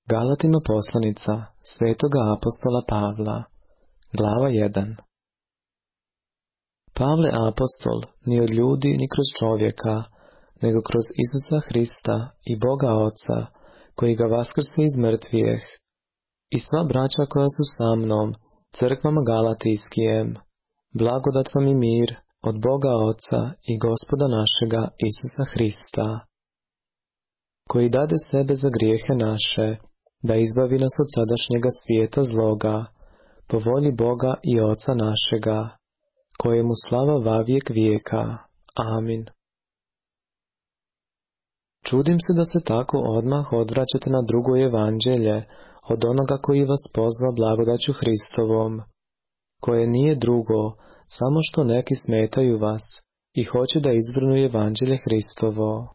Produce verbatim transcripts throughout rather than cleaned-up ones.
Galatima poslanica svetoga apostola Pavla, glava jedan. Pavle apostol, ni od ljudi ni kroz čovjeka, nego kroz Isusa Hrista i Boga Oca, koji ga vaskrse iz mrtvijeh, i sva braća koja su sa mnom, crkvama Galatijskijem, blagodat vam i mir od Boga Oca i Gospoda našega Isusa Hrista, koji dade sebe za grijehe naše, da izbavi nas od sadašnjega svijeta zloga, po volji Boga i Oca našega, kojemu slava vavijek vijeka. Amin. Čudim se da se tako odmah odvraćate na drugo evanđelje od onoga koji vas pozva blagodaću Hristovom, koje nije drugo, samo što neki smetaju vas i hoće da izvrnu evanđelje Hristovo.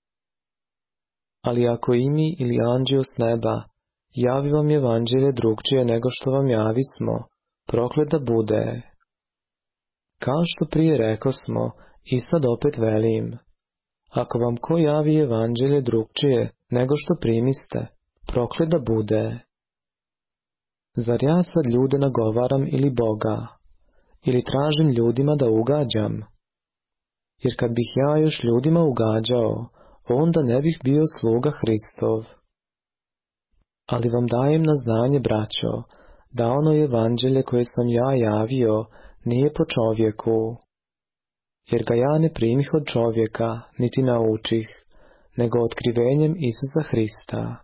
Ali ako i mi ili anđeo s neba javi vam evanđelje drugčije nego što vam javismo, proklet da bude. Kao što prije rekosmo, i sad opet velim, ako vam ko javi evanđelje drugčije nego što primiste, proklet da bude. Zar ja sad ljude nagovaram ili Boga, ili tražim ljudima da ugađam? Jer kad bih ja još ljudima ugađao, onda ne bih bio sluga Hristov. Ali vam dajem na znanje, braćo, da ono evanđelje koje sam ja javio nije po čovjeku, jer ga ja ne primih od čovjeka, niti naučih, nego otkrivenjem Isusa Hrista.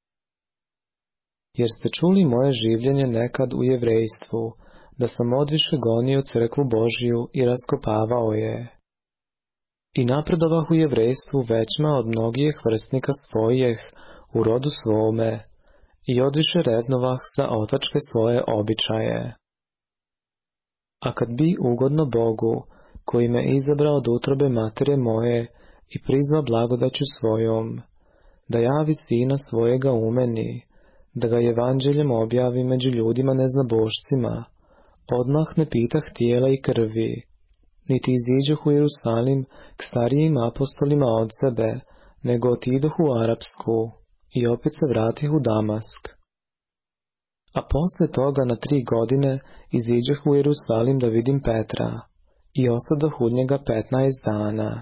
Jer ste čuli moje življenje nekad u jevrejstvu, da sam odviše gonio crkvu Božiju i raskopavao je. I napredovah u jevrejstvu većma od mnogih vrstnika svojih u rodu svome, i odviše revnovah za otačke svoje običaje. A kad bi ugodno Bogu, koji me izabrao od utrobe matere moje i prizva blagodaću svojom, da javi sina svojega u meni, da ga evanđeljem objavi među ljudima neznabošcima, odmah ne pitah tijela i krvi, niti iziđoh u Jerusalim k starijim apostolima od sebe, nego otidoh u Arapsku i opet se vratih u Damask. A posle toga na tri godine iziđoh u Jerusalim da vidim Petra i osadoh u njega petnaest dana.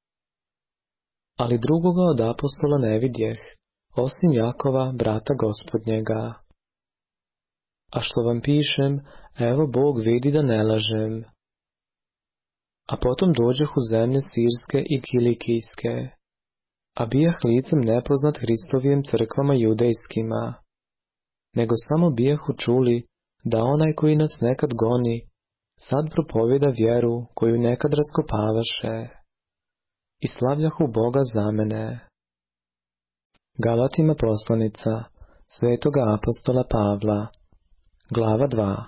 Ali drugoga od apostola ne vidjeh, osim Jakova, brata Gospodnjega. A što vam pišem, evo Bog vidi da ne lažem. A potom dođoh u zemlje Sirske i Kilikijske, a bijah licem nepoznat Hristovijem crkvama judejskima, nego samo bijahu čuli da onaj koji nas nekad goni, sad propovjeda vjeru koju nekad raskopavaše, i slavljahu Boga za mene. Galatima poslanica svetoga apostola Pavla, glava dva.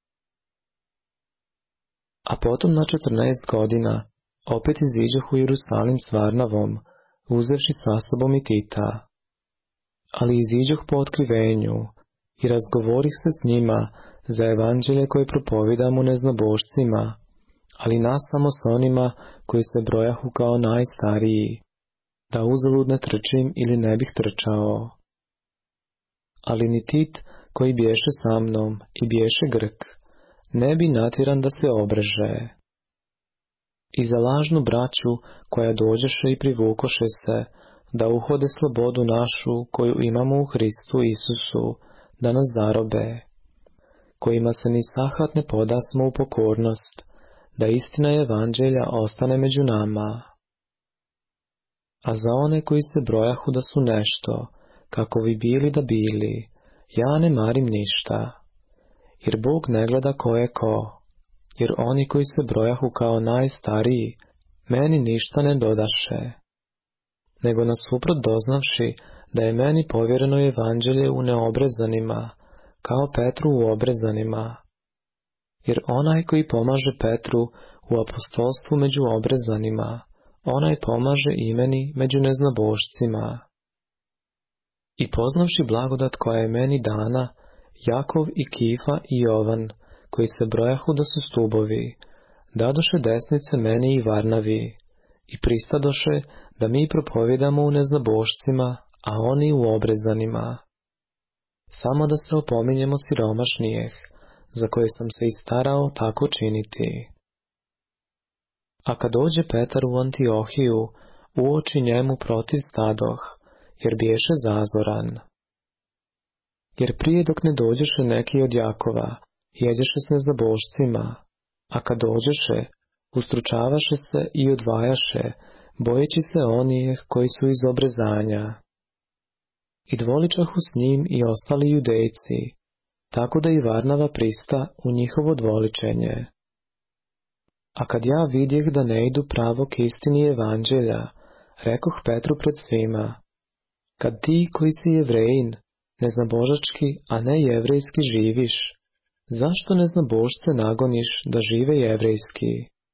A potom na četrnaest godina opet iziđoh u Jerusalim s Varnavom, uzevši sa sobom i Tita. Ali iziđoh po otkrivenju i razgovorih se s njima za evanđelje koje propovijedam u neznabošcima, ali nas samo s onima koji se brojahu kao najstariji, da uzalud ne trčim ili ne bih trčao. Ali ni Tit, koji biješe sa mnom i biješe Grk, ne bi natjeran da se obreže. I za lažnu braću koja dođeše i privukoše se, da uhode slobodu našu koju imamo u Hristu Isusu, da nas zarobe, kojima se ni sahat ne podasmo u pokornost, da istina evanđelja ostane među nama. A za one koji se brojahu da su nešto, kako vi bili da bili, ja ne marim ništa, jer Bog ne gleda ko je ko, jer oni koji se brojahu kao najstariji, meni ništa ne dodaše, nego nasuprot doznavši da je meni povjereno evanđelje u neobrezanima, kao Petru u obrezanima, jer onaj koji pomaže Petru u apostolstvu među obrezanima, onaj pomaže i meni među neznabošcima. I poznavši blagodat koja je meni dana, Jakov i Kifa i Jovan, koji se brojahu da su stubovi, dadoše desnice meni i Varnavi, i pristadoše da mi propovijedamo u neznabošcima, a oni u obrezanima. samo da se opominjemo siromašnijih, za koje sam se i starao tako činiti. A kad dođe Petar u Antiohiju, uoči njemu protiv stadoh, jer biješe zazoran. Jer prije dok ne dođeše neki od Jakova, jeđeše s neznabošcima, a kad dođeše, ustručavaše se i odvajaše, bojeći se onih koji su iz obrezanja. I dvoličahu s njim i ostali judejci, tako da i Varnava prista u njihovo dvoličenje. A kad ja vidjeh da ne idu pravo k istini evanđelja, rekoh Petru pred svima, kad ti koji si Jevrejin, neznabožački, a ne jevrejski živiš, zašto neznabožce nagoniš da žive jevrejski?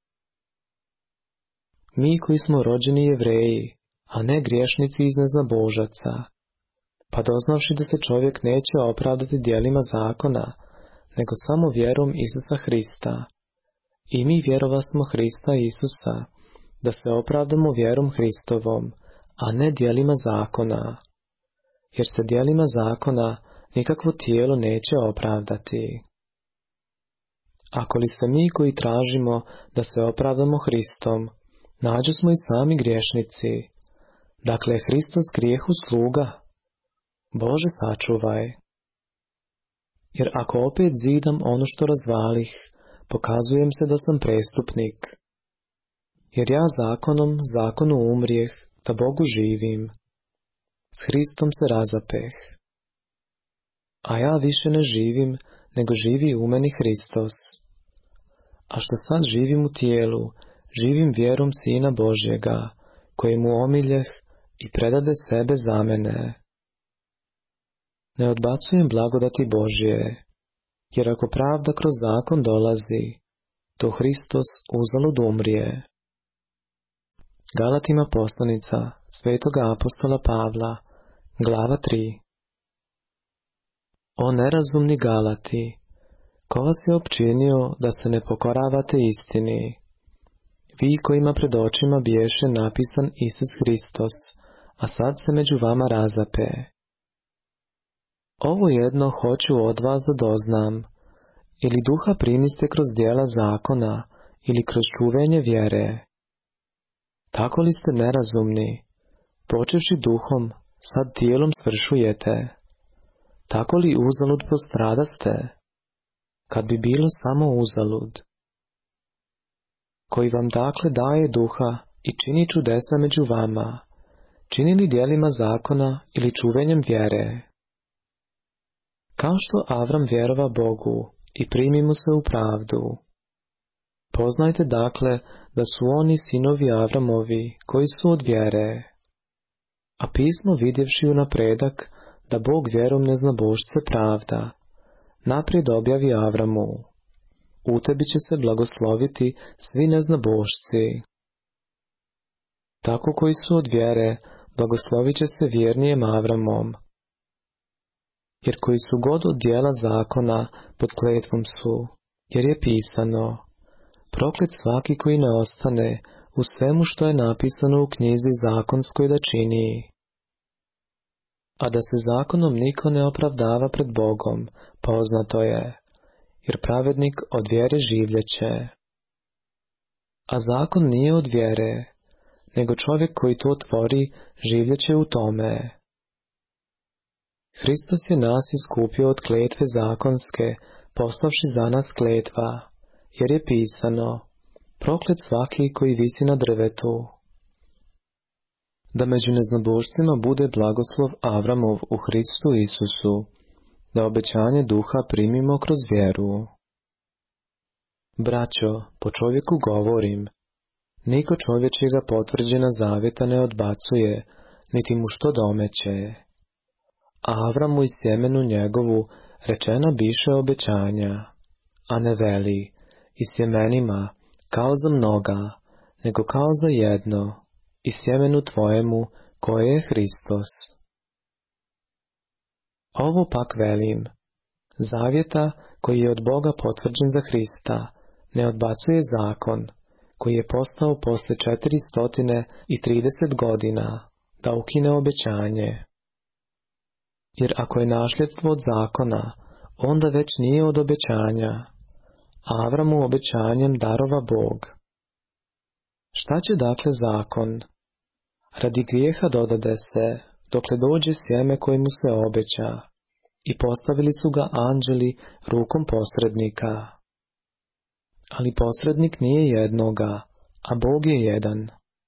Mi koji smo rođeni Jevreji, a ne griješnici iz neznabožaca, pa doznavši da se čovjek neće opravdati djelima zakona, nego samo vjerom Isusa Hrista. I mi vjerovasmo Hrista Isusa, da se opravdamo vjerom Hristovom, a ne djelima zakona, jer se djelima zakona nikakvo tijelo neće opravdati. Ako li se mi koji tražimo da se opravdamo Hristom, nađu smo i sami griješnici, dakle je Hristos grijehu sluga? Bože sačuvaj! Jer ako opet zidam ono što razvalih, pokazujem se da sam prestupnik. Jer ja zakonom, zakonu umrijeh, da Bogu živim. S Hristom se razapeh. A ja više ne živim, nego živi u meni Hristos. A što sad živim u tijelu, živim vjerom Sina Božjega, kojemu omiljeh i predade sebe za mene. Ne odbacujem blagodati Božje, jer ako pravda kroz zakon dolazi, to Hristos uzalud umrije. Galatima poslanica svetoga apostola Pavla, glava tri. O nerazumni Galati, ko vas je opčinio da se ne pokoravate istini? Vi kojima pred očima biješe napisan Isus Hristos, a sad se među vama razape. Ovo jedno hoću od vas da doznam, ili duha primiste kroz djela zakona, ili kroz čuvenje vjere. Tako li ste nerazumni, počevši duhom, sad tijelom svršujete? Tako li uzalud postradaste? Kad bi bilo samo uzalud. Koji vam dakle daje duha i čini čudesa među vama, čini li djelima zakona ili čuvenjem vjere? Kao što Avram vjerova Bogu i primi mu se u pravdu. Poznajte dakle da su oni sinovi Avramovi koji su od vjere. A pismo vidjevši u napredak da Bog vjerom neznabošce pravda, naprijed objavi Avramu. U tebi će se blagosloviti svi neznabošci. Tako koji su od vjere, blagoslovit će se vjernijem Avramom. Jer koji su god od djela zakona pod kletvom su, jer je pisano, proklet svaki koji ne ostane u svemu što je napisano u knjizi zakonskoj da čini. A da se zakonom niko ne opravdava pred Bogom, poznato je, jer pravednik od vjere življeće. A zakon nije od vjere, nego čovjek koji to otvori življeće u tome. Hristos je nas iskupio od kletve zakonske, poslavši za nas kletva, jer je pisano, proklet svaki koji visi na drvetu. Da među neznabošcima bude blagoslov Avramov u Hristu Isusu, da obećanje duha primimo kroz vjeru. Braćo, po čovjeku govorim, niko čovječjega potvrđena zavjeta ne odbacuje, niti mu što domeće. A Avramu i sjemenu njegovu rečena biše obećanja, a ne veli, i sjemenima, kao za mnoga, nego kao za jedno, i sjemenu tvojemu, koje je Hristos. Ovo pak velim, zavjeta koji je od Boga potvrđen za Hrista, ne odbacuje zakon, koji je postao posle četiristo trideset godina, da ukine obećanje. Jer ako je nasljedstvo od zakona, onda već nije od obećanja. Avramu obećanjem darova Bog. Šta će dakle zakon? Radi grijeha dodade se, dokle dođe sjeme koje mu se obeća, i postavili su ga anđeli rukom posrednika. Ali posrednik nije jednoga, a Bog je jedan.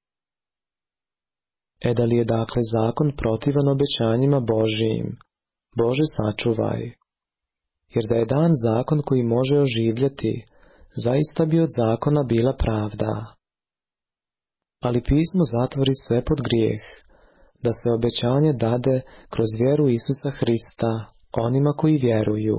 E da li je dakle zakon protivan obećanjima Božijim? Bože sačuvaj. Jer da je dan zakon koji može oživljati, zaista bi od zakona bila pravda. Ali pismo zatvori sve pod grijeh, da se obećanje dade kroz vjeru Isusa Hrista onima koji vjeruju.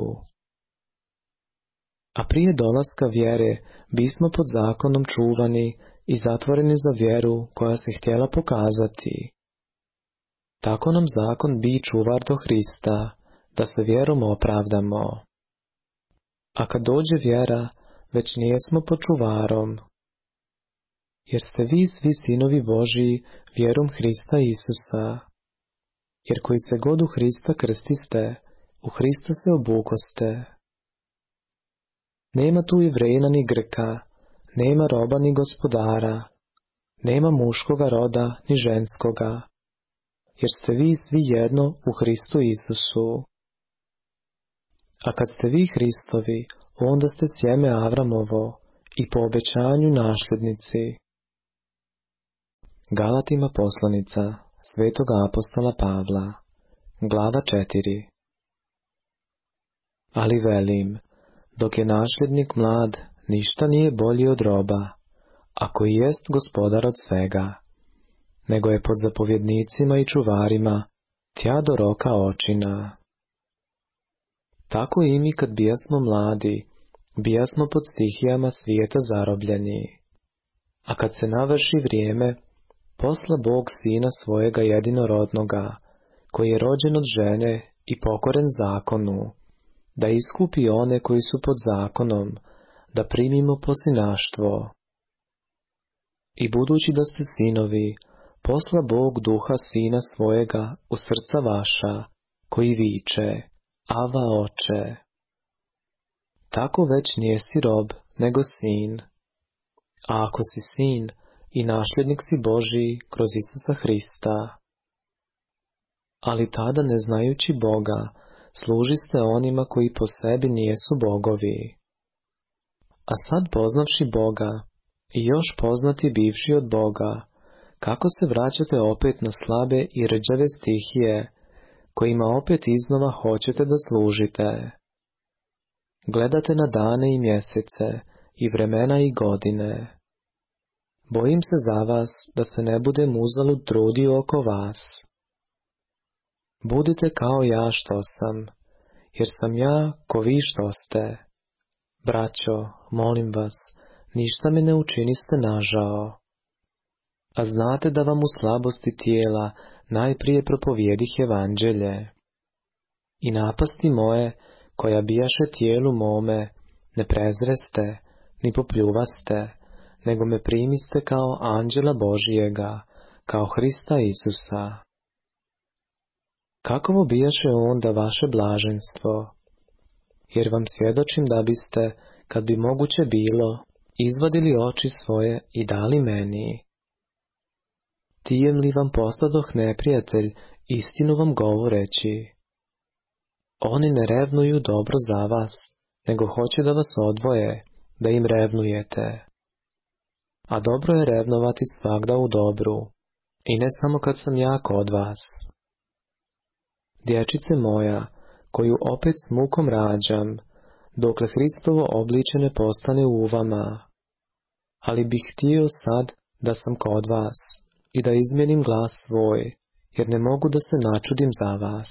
A prije dolaska vjere bismo pod zakonom čuvani i zatvoreni za vjeru koja se htjela pokazati. Tako nam zakon bi čuvar do Hrista, da se vjerom opravdamo. A kad dođe vjera, već nijesmo pod čuvarom. Jer ste vi svi sinovi Božiji vjerom Hrista Isusa. Jer koji se god u Hrista krstiste, u Hrista se obukoste. Nema tu Jevrejina ni Grka, nema roba ni gospodara, nema muškoga roda ni ženskoga, jer ste vi svi jedno u Hristu Isusu. A kad ste vi Hristovi, onda ste sjeme Avramovo i po obećanju nasljednici. Galatima poslanica Svetog apostola Pavla, glava četiri. Ali velim, dok je nasljednik mlad, ništa nije bolji od roba, ako i jest gospodar od svega, nego je pod zapovjednicima i čuvarima, tja do roka očina. Tako i mi kad bijasmo mladi, bijasmo pod stihijama svijeta zarobljeni. A kad se navrši vrijeme, posla Bog sina svojega jedinorodnoga, koji je rođen od žene i pokoren zakonu, da iskupi one koji su pod zakonom, da primimo posinaštvo. I budući da ste sinovi, posla Bog duha sina svojega u srca vaša, koji viče, Ava oče. Tako već nijesi rob, nego sin. A ako si sin, i nasljednik si Božiji kroz Isusa Hrista. Ali tada, ne znajući Boga, služiste onima koji po sebi nijesu bogovi. A sad poznavši Boga, i još poznati bivši od Boga, kako se vraćate opet na slabe i rđave stihije, kojima opet iznova hoćete da služite. Gledate na dane i mjesece, i vremena i godine. Bojim se za vas, da se ne budem uzalud trudio oko vas. Budite kao ja što sam, jer sam ja ko vi što ste. Braćo, molim vas, ništa me ne učiniste nažao. A znate da vam u slabosti tijela najprije propovjedih evanđelje. I napasti moje, koja bijaše tijelu mome, ne prezreste, ni popljuvaste, nego me primiste kao anđela Božijega, kao Hrista Isusa. Kakovo bijaše onda vaše blaženstvo? Jer vam svjedočim da biste, kad bi moguće bilo, izvadili oči svoje i dali meni. Tijem li vam postadoh neprijatelj, istinu vam govoreći. Oni ne revnuju dobro za vas, nego hoće da vas odvoje, da im revnujete. A dobro je revnovati svagda u dobru, i ne samo kad sam ja kod vas. Dječice moja, koju opet s mukom rađam, dokle Hristovo obliče ne postane u vama. Ali bih htio sad da sam kod vas i da izmjenim glas svoj, jer ne mogu da se načudim za vas.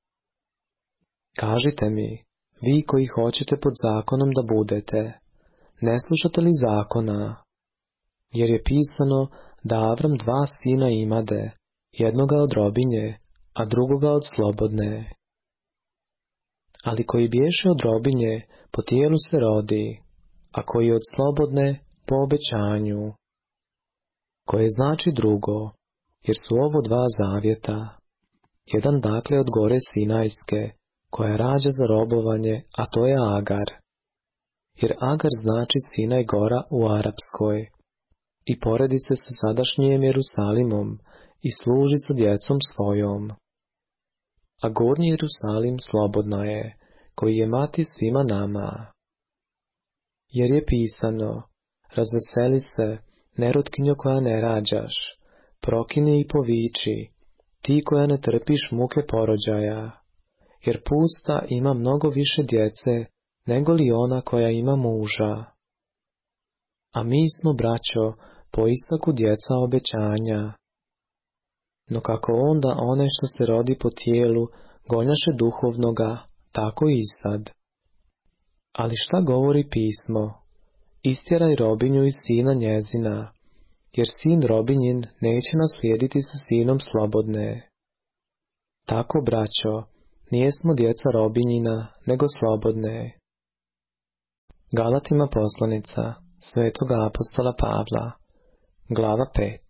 Kažite mi, vi koji hoćete pod zakonom da budete, ne slušate li zakona? Jer je pisano da Avram dva sina imade, jednoga od robinje, a drugoga od slobodne. Ali koji biješe od robinje, po tijelu se rodi, a koji od slobodne, po obećanju. Koje znači drugo, jer su ovo dva zavjeta. jedan dakle od gore Sinajske, koja rađa za robovanje, a to je Agar. Jer Agar znači Sinaj gora u arapskoj i poredi se sa sadašnjim Jerusalimom i služi sa djecom svojom. A gornji Jerusalim slobodna je, koji je mati svima nama. Jer je pisano, razveseli se, nerotkinjo koja ne rađaš, prokini i poviči, ti koja ne trpiš muke porođaja, jer pusta ima mnogo više djece, nego li ona koja ima muža. A mi smo, braćo, po Isaku djeca obećanja. No kako onda one što se rodi po tijelu gonjaše duhovnoga, tako i sad. Ali šta govori pismo? Istjeraj robinju i sina njezina, jer sin robinjin neće naslijediti sa sinom slobodne. Tako, braćo, nijesmo djeca robinjina, nego slobodne. Galatima poslanica Svetoga apostola Pavla, glava pet.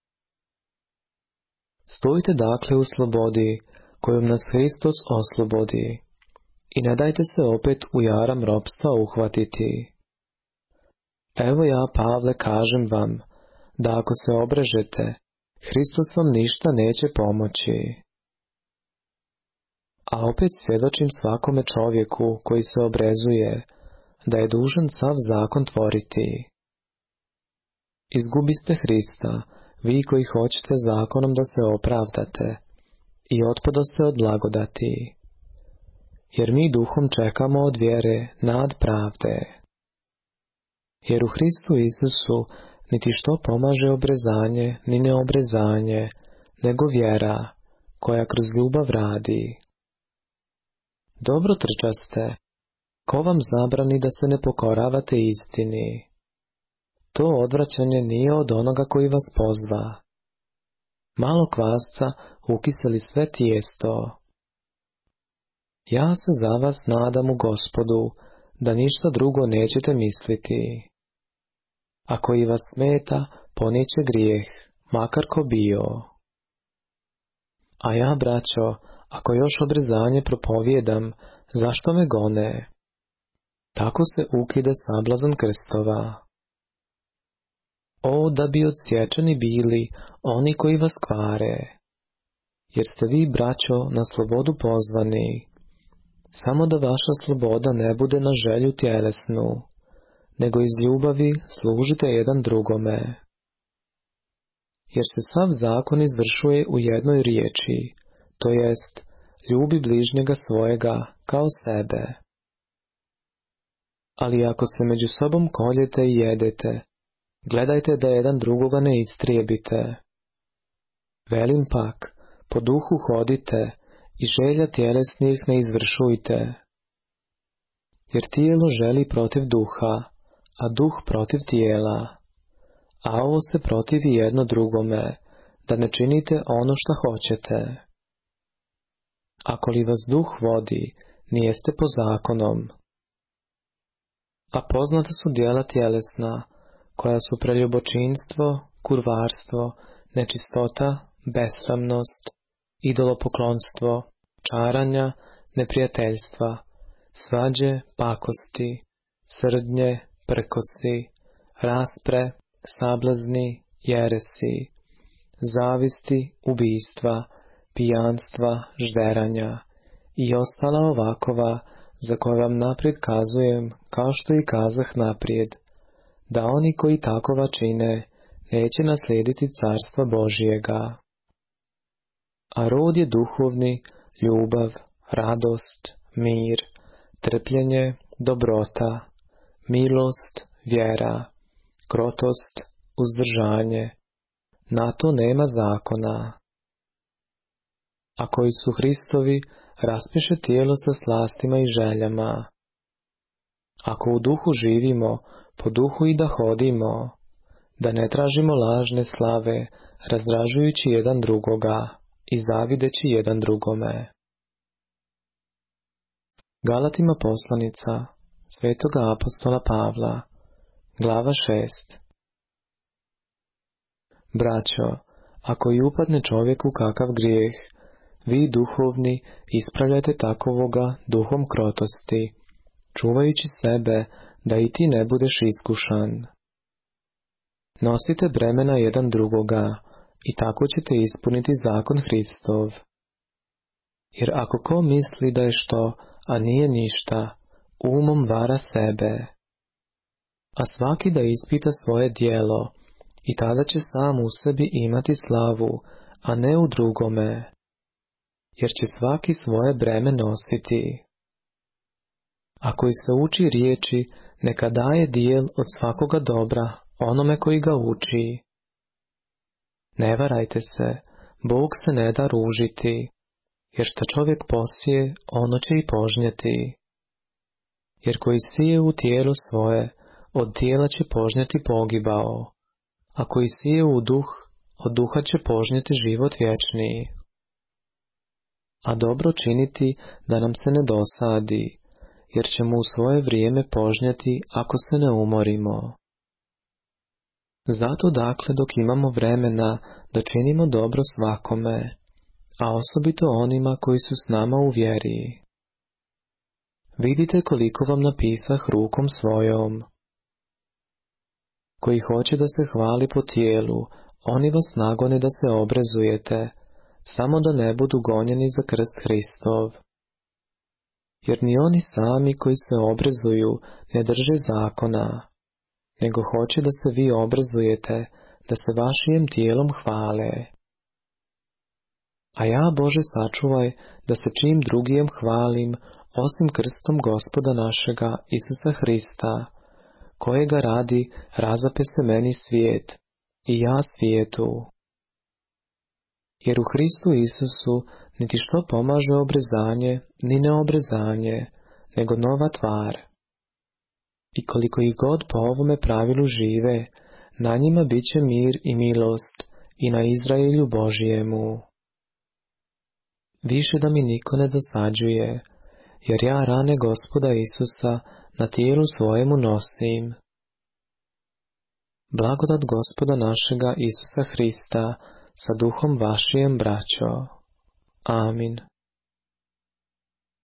Stojite dakle u slobodi, kojom nas Hristos oslobodi, i ne dajte se opet u jaram ropstva uhvatiti. Evo ja, Pavle, kažem vam, da ako se obrežete, Hristos vam ništa neće pomoći. A opet svjedočim svakome čovjeku koji se obrezuje, da je dužan sav zakon tvoriti. Izgubiste Hrista, vi koji hoćete zakonom da se opravdate, i otpadoste od blagodati. Jer mi duhom čekamo od vjere nad pravde. Jer u Hristu Isusu niti što pomaže obrezanje, ni neobrezanje, nego vjera, koja kroz ljubav radi. Dobro trčaste, ko vam zabrani da se ne pokoravate istini? To odvraćanje nije od onoga koji vas pozva. Malo kvasca ukiseli sve tijesto. Ja se za vas nadam u Gospodu, da ništa drugo nećete misliti. Ako i vas smeta, ponijeće grijeh, makar ko bio. A ja, braćo, ako još obrezanje propovijedam, zašto me gone? Tako se ukida sablazan krstova. O, da bi odsječeni bili oni koji vas kvare, jer ste vi, braćo, na slobodu pozvani, samo da vaša sloboda ne bude na želju tjelesnu, nego iz ljubavi služite jedan drugome. Jer se sav zakon izvršuje u jednoj riječi, to jest, ljubi bližnjega svojega kao sebe. Ali ako se među sobom koljete i jedete, gledajte da jedan drugoga ne istrijebite. Velim pak, po duhu hodite i želja tjelesnih ne izvršujte. Jer tijelo želi protiv duha, a duh protiv tijela. A ovo se protivi jedno drugome, da ne činite ono što hoćete. Ako li vas duh vodi, nijeste po zakonom. A poznata su djela tjelesna, koja su preljubočinstvo, kurvarstvo, nečistota, besramnost, idolopoklonstvo, čaranja, neprijateljstva, svađe, pakosti, srdnje, prkosi, raspre, sablazni, jeresi, zavisti, ubijstva, pijanstva, žderanja i ostala ovakova, za koje vam naprijed kazujem, kao što i kazah naprijed, da oni koji takova čine, neće naslijediti carstva Božijega. A rod je duhovni, ljubav, radost, mir, trpljenje, dobrota, milost, vjera, krotost, uzdržanje. Na to nema zakona. A koji su Hristovi, raspiše tijelo sa slastima i željama. Ako u duhu živimo, po duhu i da hodimo, da ne tražimo lažne slave, razdražujući jedan drugoga i zavideći jedan drugome. Galatima poslanica Svetoga apostola Pavla, glava šest. Braćo, ako i upadne čovjek u kakav grijeh, vi duhovni ispravljajte takovoga duhom krotosti, čuvajući sebe da i ti ne budeš iskušan. Nosite bremena jedan drugoga i tako ćete ispuniti zakon Hristov. Jer ako ko misli da je što, a nije ništa, umom vara sebe. A svaki da ispita svoje djelo, i tada će sam u sebi imati slavu, a ne u drugome, jer će svaki svoje breme nositi. A koji se uči riječi, neka daje dijel od svakoga dobra onome koji ga uči. Ne varajte se, Bog se ne da ružiti, jer šta čovjek posije, ono će i požnjeti. Jer koji sije u tijelo svoje, od tijela će požnjeti pogibao, a koji sije u duh, od duha će požnjeti život vječni. A dobro činiti da nam se ne dosadi, jer ćemo u svoje vrijeme požnjeti ako se ne umorimo. Zato dakle dok imamo vremena da činimo dobro svakome, a osobito onima koji su s nama u vjeri. Vidite koliko vam napisah rukom svojom. Koji hoće da se hvali po tijelu, oni vas nagone da se obrezujete, samo da ne budu gonjeni za krst Hristov. Jer ni oni sami koji se obrezuju ne drže zakona, nego hoće da se vi obrezujete, da se vašim tijelom hvale. A ja, Bože, sačuvaj da se čim drugijem hvalim, osim krstom Gospoda našega Isusa Hrista, kojega radi razape se meni svijet, i ja svijetu. Jer u Hristu Isusu niti što pomaže obrezanje, ni neobrezanje, nego nova tvar. I koliko ih god po ovome pravilu žive, na njima bit će mir i milost i na Izraelju Božijemu. Više da mi niko ne dosađuje, jer ja rane Gospoda Isusa na tijelu svojemu nosim. Blagodat Gospoda našega Isusa Hrista sa duhom vašijem, braćo. Amin.